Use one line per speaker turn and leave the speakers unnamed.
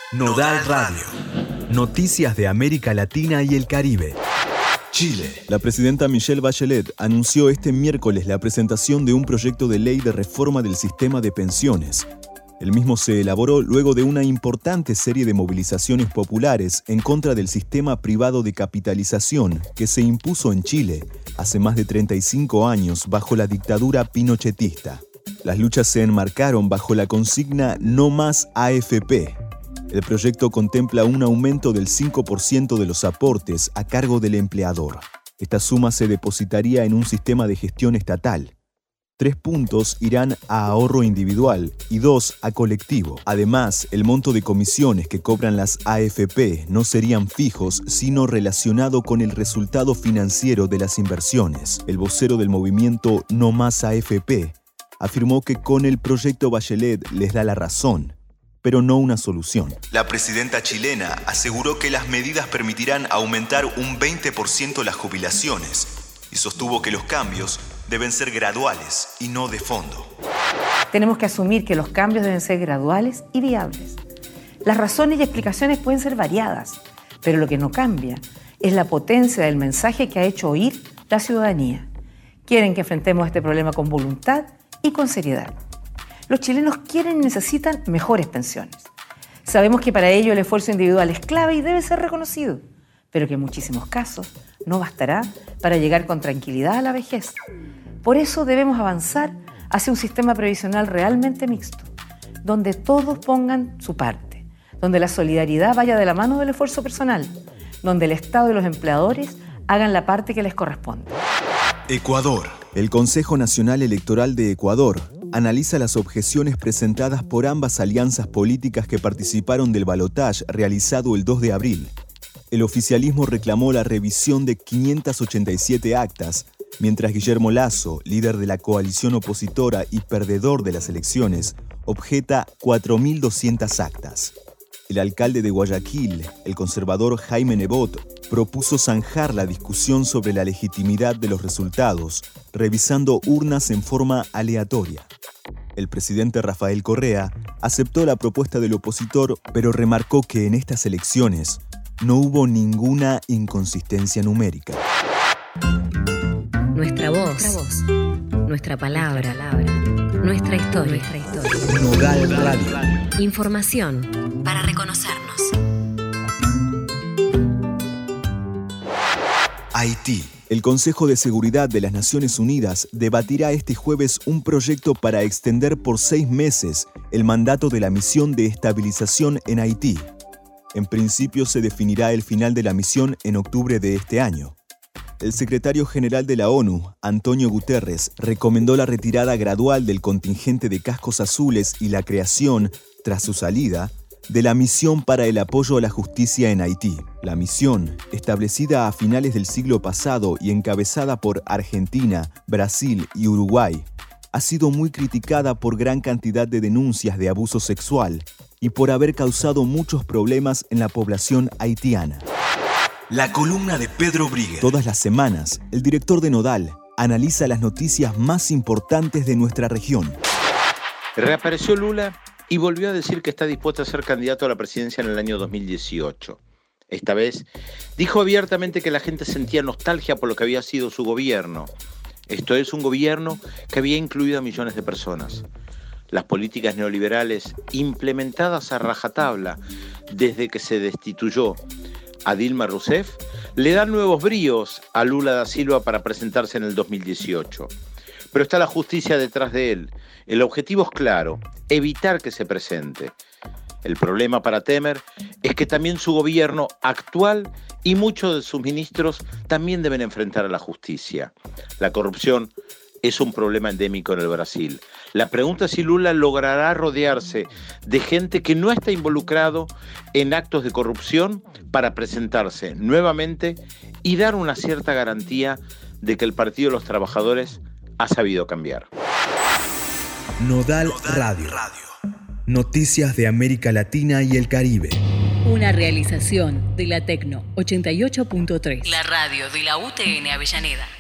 Nodal Radio. Noticias de América Latina y el Caribe. Chile.
La presidenta Michelle Bachelet anunció este miércoles la presentación de un proyecto de ley de reforma del sistema de pensiones. El mismo se elaboró luego de una importante serie de movilizaciones populares en contra del sistema privado de capitalización que se impuso en Chile hace más de 35 años bajo la dictadura pinochetista. Las luchas se enmarcaron bajo la consigna No más AFP. El proyecto contempla un aumento del 5% de los aportes a cargo del empleador. Esta suma se depositaría en un sistema de gestión estatal. 3 puntos irán a ahorro individual y 2 a colectivo. Además, el monto de comisiones que cobran las AFP no serían fijos, sino relacionado con el resultado financiero de las inversiones. El vocero del movimiento No más AFP afirmó que con el proyecto Bachelet les da la razón, pero no una solución.
La presidenta chilena aseguró que las medidas permitirán aumentar un 20% las jubilaciones y sostuvo que los cambios deben ser graduales y no de fondo.
Tenemos que asumir que los cambios deben ser graduales y viables. Las razones y explicaciones pueden ser variadas, pero lo que no cambia es la potencia del mensaje que ha hecho oír la ciudadanía. Quieren que enfrentemos este problema con voluntad y con seriedad. Los chilenos quieren y necesitan mejores pensiones. Sabemos que para ello el esfuerzo individual es clave y debe ser reconocido, pero que en muchísimos casos no bastará para llegar con tranquilidad a la vejez. Por eso debemos avanzar hacia un sistema previsional realmente mixto, donde todos pongan su parte, donde la solidaridad vaya de la mano del esfuerzo personal, donde el Estado y los empleadores hagan la parte que les corresponde.
Ecuador.
El Consejo Nacional Electoral de Ecuador analiza las objeciones presentadas por ambas alianzas políticas que participaron del balotaje realizado el 2 de abril. El oficialismo reclamó la revisión de 587 actas, mientras Guillermo Lasso, líder de la coalición opositora y perdedor de las elecciones, objeta 4.200 actas. El alcalde de Guayaquil, el conservador Jaime Nebot, propuso zanjar la discusión sobre la legitimidad de los resultados, revisando urnas en forma aleatoria. El presidente Rafael Correa aceptó la propuesta del opositor, pero remarcó que en estas elecciones no hubo ninguna inconsistencia numérica.
Nuestra voz, nuestra palabra, nuestra historia.
Nodal Radio.
Información para reconocernos.
Haití.
El Consejo de Seguridad de las Naciones Unidas debatirá este jueves un proyecto para extender por 6 meses el mandato de la misión de estabilización en Haití. En principio se definirá el final de la misión en octubre de este año. El secretario general de la ONU, Antonio Guterres, recomendó la retirada gradual del contingente de cascos azules y la creación, tras su salida, de la misión para el apoyo a la justicia en Haití. La misión, establecida a finales del siglo pasado y encabezada por Argentina, Brasil y Uruguay, ha sido muy criticada por gran cantidad de denuncias de abuso sexual y por haber causado muchos problemas en la población haitiana.
La columna de Pedro Briguer.
Todas las semanas, el director de Nodal analiza las noticias más importantes de nuestra región.
Reapareció Lula y volvió a decir que está dispuesto a ser candidato a la presidencia en el año 2018. Esta vez dijo abiertamente que la gente sentía nostalgia por lo que había sido su gobierno. Esto es un gobierno que había incluido a millones de personas. Las políticas neoliberales implementadas a rajatabla desde que se destituyó a Dilma Rousseff le dan nuevos bríos a Lula da Silva para presentarse en el 2018. Pero está la justicia detrás de él. El objetivo es claro, evitar que se presente. El problema para Temer es que también su gobierno actual y muchos de sus ministros también deben enfrentar a la justicia. La corrupción es un problema endémico en el Brasil. La pregunta es si Lula logrará rodearse de gente que no está involucrado en actos de corrupción para presentarse nuevamente y dar una cierta garantía de que el Partido de los Trabajadores ha sabido cambiar.
Nodal Radio. Noticias de América Latina y el Caribe.
Una realización de la Tecno 88.3. La radio de la UTN Avellaneda.